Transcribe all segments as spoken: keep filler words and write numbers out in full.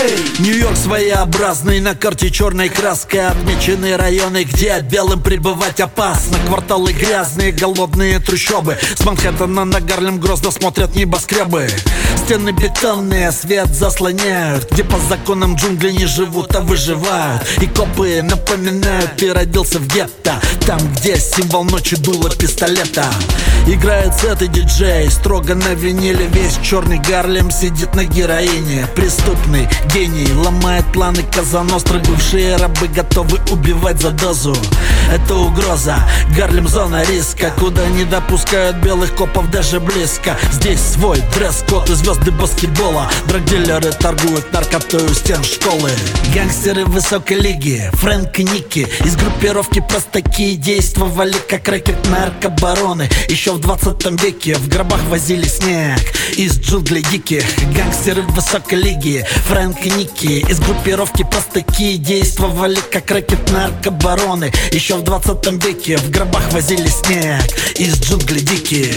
Нью-Йорк своеобразный, на карте черной краской отмечены районы, где белым пребывать опасно. Кварталы грязные, голодные трущобы. С Манхэттена на Гарлем грозно смотрят небоскребы. Стены бетонные, свет заслоняют, где по законам джунглей не живут, а выживают. И копы напоминают, ты родился в гетто, там, где символ ночи дуло пистолета. Играет сет и диджей, строго на виниле. Весь черный Гарлем сидит на героине. Преступный гений ломает планы Коза-Ностры. Бывшие рабы готовы убивать за дозу. Это угроза, Гарлем зона риска, куда не допускают белых копов даже близко. Здесь свой дресс-код и звезды баскетбола. Драгдилеры торгуют наркотой у стен школы. Гангстеры высокой лиги, Фрэнк и Ники из группировки простаки действовали как рэкет наркобароны. Еще в двадцатом веке в гробах возили снег из джунглей диких. Гангстеры высокой лиги, Фрэнк и Ники из группировки простаки действовали как рэкет наркобароны. Еще в двадцатом веке в гробах возили снег из джунглей диких.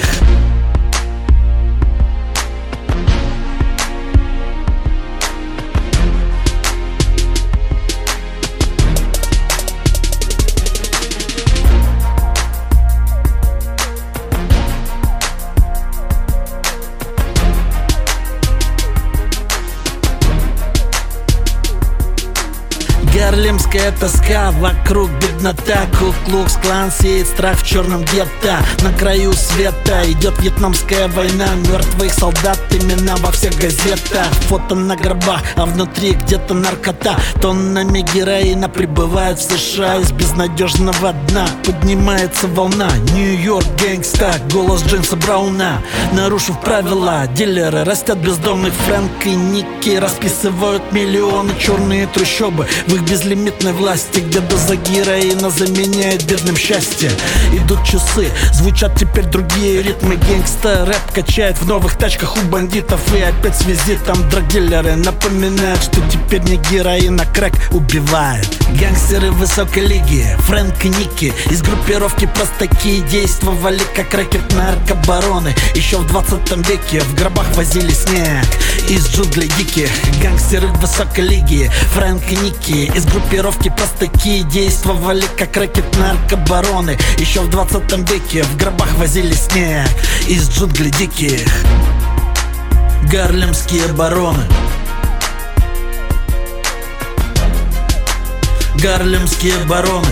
Гарлемская тоска, вокруг беднота. Ку-клукс-клан сеет страх в черном гетто. На краю света идет вьетнамская война. Мертвых солдат, имена во всех газетах. Фото на гробах, а внутри где-то наркота. Тоннами героина прибывает в США из безнадежного дна. Поднимается волна, Нью-Йорк гэнгста. Голос Джеймса Брауна, нарушив правила. Дилеры растят бездомных, Фрэнк и Ники расписывают миллионы. Черные трущобы в их безлимитной власти, где доза героина заменяет бедным счастье. Идут часы, звучат теперь другие ритмы. Гэнгста рэп качает в новых тачках у бандитов. И опять с визитом драгдилеры напоминают, что теперь не героин, а крэк убивает. Гангстеры высокой лиги, Фрэнк и Ники из группировки простаки действовали как рэкет наркобароны. Еще в двадцатом веке в гробах возили снег из джунглей диких. Гангстеры высокой лиги, Фрэнк и Ники из группировки простаки действовали как рэкет наркобароны. Еще в двадцатом веке в гробах возили снег из джунглей диких. Гарлемские бароны. Гарлемские бароны.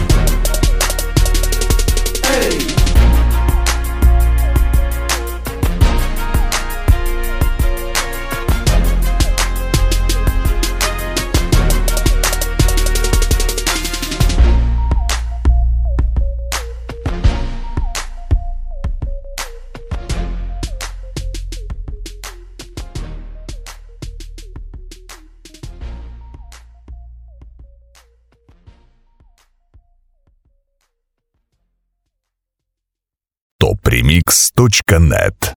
топ ремикс точка нет